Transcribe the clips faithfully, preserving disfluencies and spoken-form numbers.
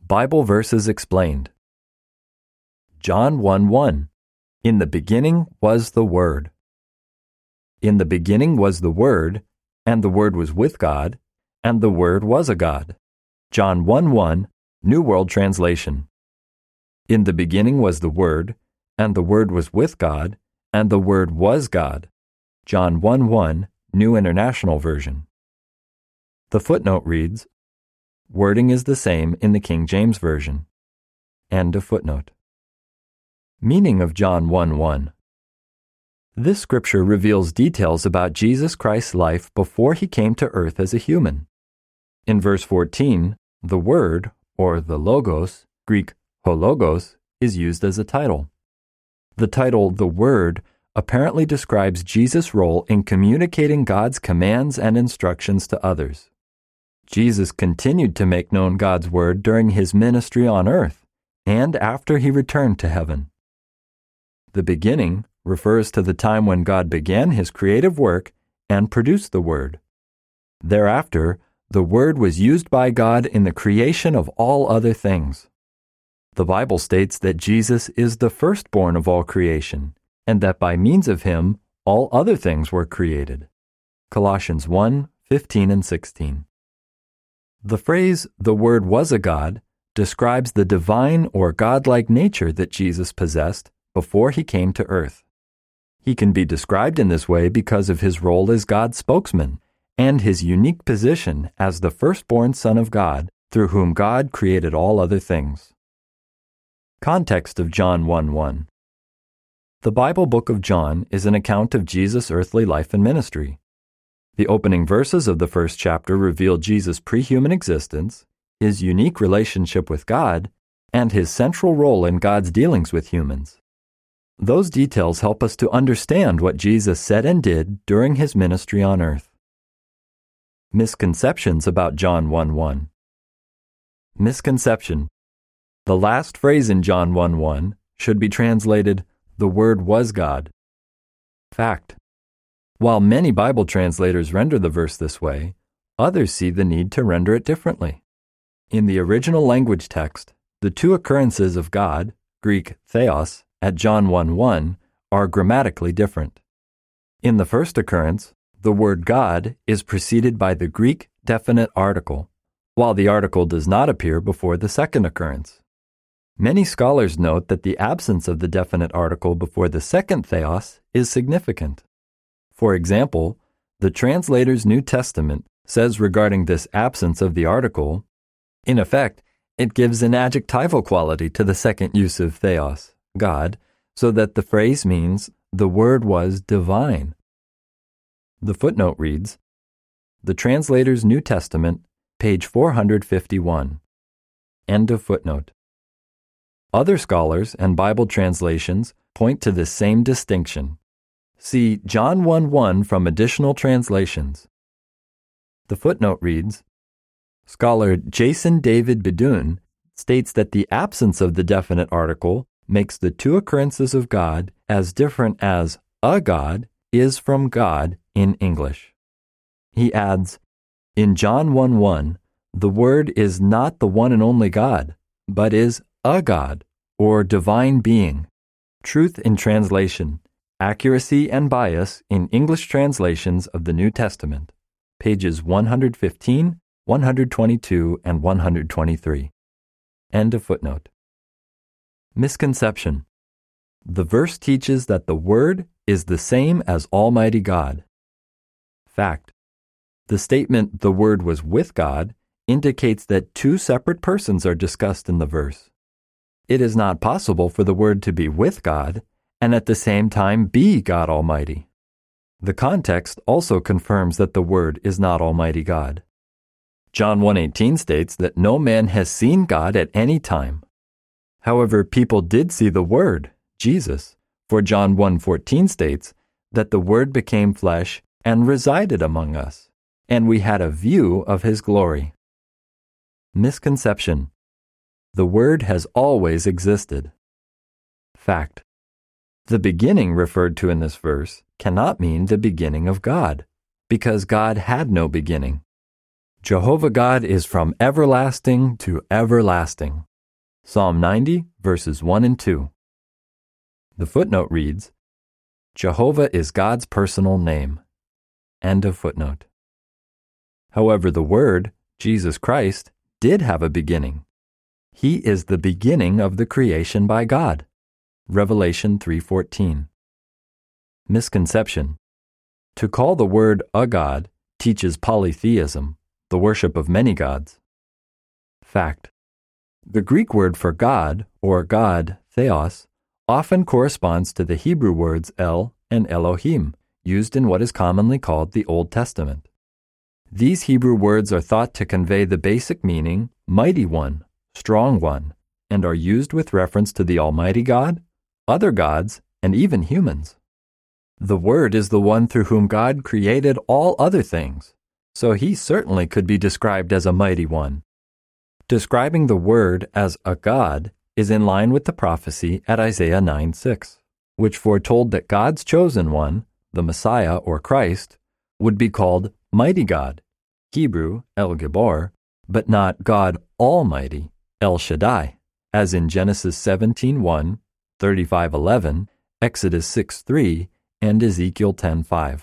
Bible verses explained. John one one. In the beginning was the Word. In the beginning was the Word, and the Word was with God, and the Word was a God. John one one, New World Translation. In the beginning was the Word, and the Word was with God, and the Word was God. John one one, New International Version. The footnote reads, wording is the same in the King James Version. End of footnote. Meaning of John one one. This scripture reveals details about Jesus Christ's life before he came to earth as a human. In verse fourteen, the Word, or the Logos, Greek hologos, is used as a title. The title, the Word, apparently describes Jesus' role in communicating God's commands and instructions to others. Jesus continued to make known God's Word during his ministry on earth and after he returned to heaven. The beginning refers to the time when God began his creative work and produced the Word. Thereafter, the Word was used by God in the creation of all other things. The Bible states that Jesus is the firstborn of all creation, and that by means of him, all other things were created. Colossians one fifteen and sixteen. The phrase, the Word was a God, describes the divine or godlike nature that Jesus possessed before he came to earth. He can be described in this way because of his role as God's spokesman and his unique position as the firstborn Son of God, through whom God created all other things. Context of John one one. The Bible book of John is an account of Jesus' earthly life and ministry. The opening verses of the first chapter reveal Jesus' pre-human existence, his unique relationship with God, and his central role in God's dealings with humans. Those details help us to understand what Jesus said and did during his ministry on earth. Misconceptions about John one one. Misconception. The last phrase in John one one should be translated, the Word was God. Fact. While many Bible translators render the verse this way, others see the need to render it differently. In the original language text, the two occurrences of God, Greek theos, at John one one, are grammatically different. In the first occurrence, the word God is preceded by the Greek definite article, while the article does not appear before the second occurrence. Many scholars note that the absence of the definite article before the second theos is significant. For example, the translator's New Testament says regarding this absence of the article, in effect, it gives an adjectival quality to the second use of theos, God, so that the phrase means the Word was divine. The footnote reads, the translator's New Testament, page four hundred fifty-one. End of footnote. Other scholars and Bible translations point to this same distinction. See John one one from additional translations. The footnote reads, scholar Jason David Bidun states that the absence of the definite article makes the two occurrences of God as different as a God is from God in English. He adds, in John one one, the Word is not the one and only God, but is a God, or divine being. Truth in translation. Accuracy and bias in English translations of the New Testament, pages one fifteen, one twenty-two, and one twenty-three. End of footnote. Misconception. The verse teaches that the Word is the same as Almighty God. Fact. The statement, the Word was with God, indicates that two separate persons are discussed in the verse. It is not possible for the Word to be with God and at the same time be God Almighty. The context also confirms that the Word is not Almighty God. John one eighteen states that no man has seen God at any time. However, people did see the Word, Jesus, for John one fourteen states that the Word became flesh and resided among us, and we had a view of his glory. Misconception. The Word has always existed. Fact. The beginning referred to in this verse cannot mean the beginning of God, because God had no beginning. Jehovah God is from everlasting to everlasting. Psalm ninety, verses one and two. The footnote reads, Jehovah is God's personal name. End of footnote. However, the Word, Jesus Christ, did have a beginning. He is the beginning of the creation by God. Revelation three fourteen. Misconception. To call the Word a God teaches polytheism, the worship of many gods. Fact. The Greek word for God, or God, theos, often corresponds to the Hebrew words El and Elohim, used in what is commonly called the Old Testament. These Hebrew words are thought to convey the basic meaning, mighty one, strong one, and are used with reference to the Almighty God, other gods, and even humans. The Word is the one through whom God created all other things, so he certainly could be described as a mighty one. Describing the Word as a God is in line with the prophecy at Isaiah nine six, which foretold that God's chosen one, the Messiah or Christ, would be called Mighty God, Hebrew El Gibor, but not God Almighty, El Shaddai, as in Genesis seventeen one, thirty-five eleven, Exodus six three, and Ezekiel ten five.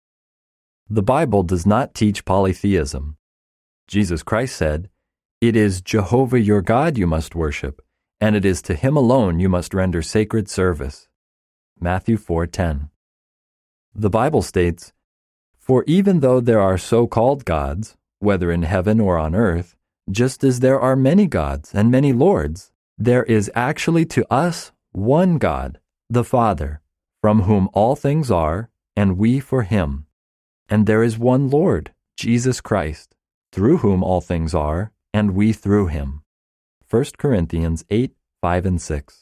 The Bible does not teach polytheism. Jesus Christ said, It is Jehovah your God you must worship, and it is to him alone you must render sacred service. Matthew four ten. The Bible states, For even though there are so-called gods, whether in heaven or on earth, just as there are many gods and many lords, there is actually to us one God, the Father, from whom all things are, and we for him. And there is one Lord, Jesus Christ, through whom all things are, and we through him. First Corinthians eight five and six.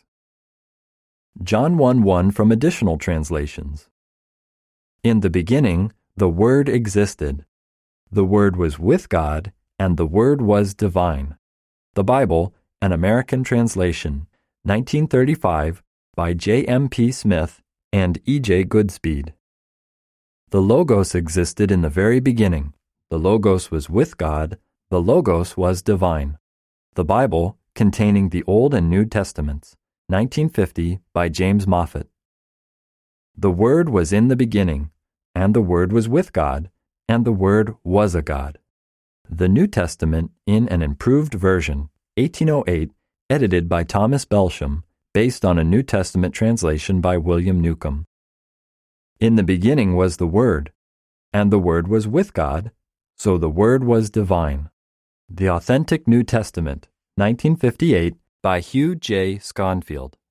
John one one from additional translations. In the beginning, the Word existed. The Word was with God, and the Word was divine. The Bible, an American translation, nineteen thirty-five, by J M P Smith and E J Goodspeed. The Logos existed in the very beginning. The Logos was with God. The Logos was divine. The Bible, containing the Old and New Testaments, nineteen fifty, by James Moffat. The Word was in the beginning, and the Word was with God, and the Word was a God. The New Testament in an improved version, eighteen oh eight, edited by Thomas Belsham, based on a New Testament translation by William Newcomb. In the beginning was the Word, and the Word was with God, so the Word was divine. The Authentic New Testament, nineteen fifty-eight, by Hugh J. Sconfield.